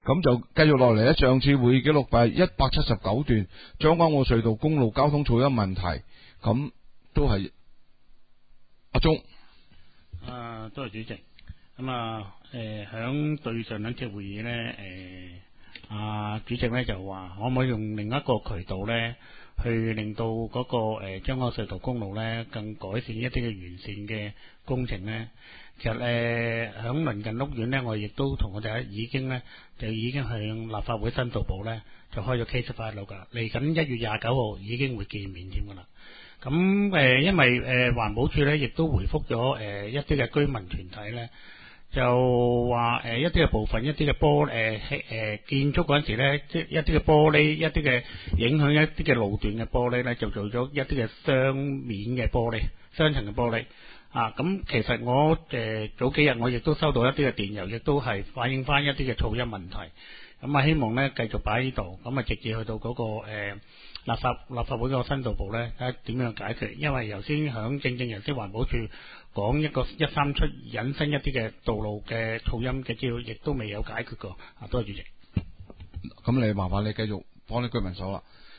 咁就繼續落嚟咧，上次會議記錄係179段將軍澳隧道公路交通噪音問題，咁都係阿鐘。 多謝主席。咁響對上兩次會議咧，主席咧就話可唔可以用另一個渠道咧，去令到嗰個將軍澳隧道公路咧更改善一啲嘅完善嘅工程咧。其實響鄰近屋苑咧，我亦都同我哋已經向立法會申訴部咧就開咗 case file 噶，嚟緊1月29號已經會見面添噶啦。咁因為環保署咧亦都回覆咗一啲嘅居民團體咧，就話一啲嘅部分一啲嘅建築嗰陣時咧，即係一啲嘅玻璃，一啲嘅影響一啲嘅路段嘅玻璃咧，就做咗一啲嘅雙面嘅玻璃，雙層嘅玻璃。咁其實我早幾日我亦都收到一啲嘅電郵，亦都係反映翻一啲嘅噪音問題。咁希望咧繼續擺喺呢度，咁直接去到嗰個立法會個申訴部咧，睇下點樣解決。因為頭先正頭先環保署講一個137引申一啲嘅道路嘅噪音嘅資料，亦都未有解決過。多謝主席。 咁你麻煩你繼續幫啲居民手啦。